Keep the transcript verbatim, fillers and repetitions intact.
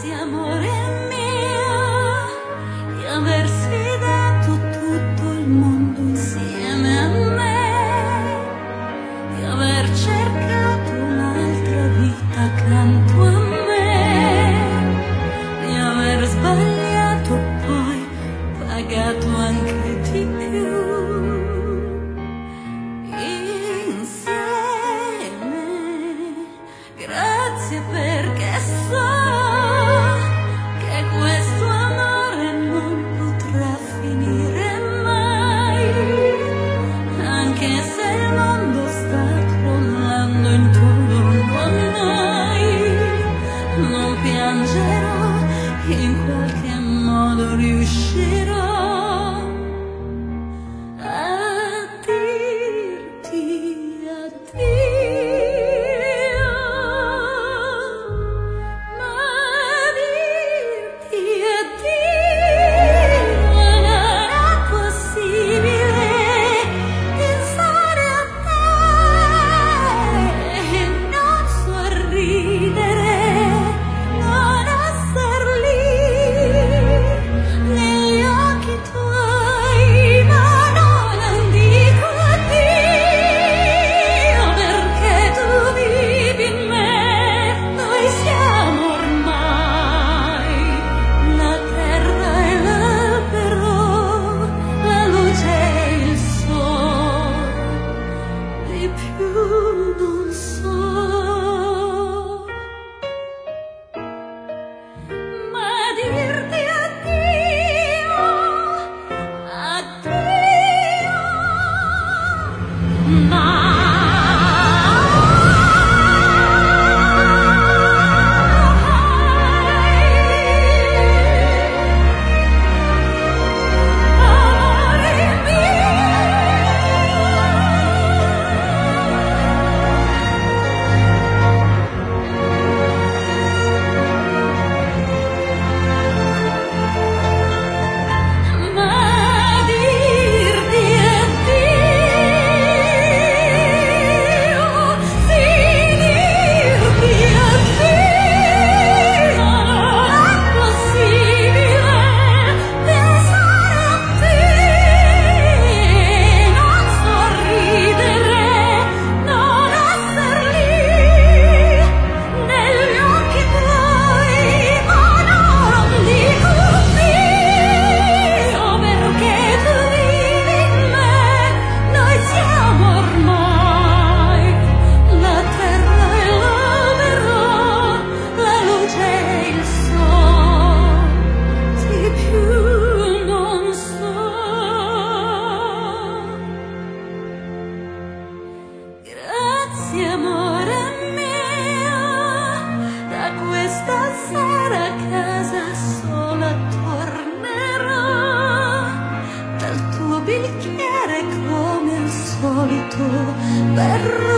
Grazie amore mio di aver sfidato tutto il mondo insieme a me, di aver cercato un'altra vita accanto a me, di aver sbagliato poi pagato anche di più. Grazie perché so che questo amore non potrà finire mai, anche se il mondo sta crollando intorno a noi, non piangerò, in qualche modo riuscirò a dirti addio. Non so, ma dirti addio, addio, ma grazie amore mio, da questa sera a casa sola tornerò, dal tuo bicchiere come al solito berrò.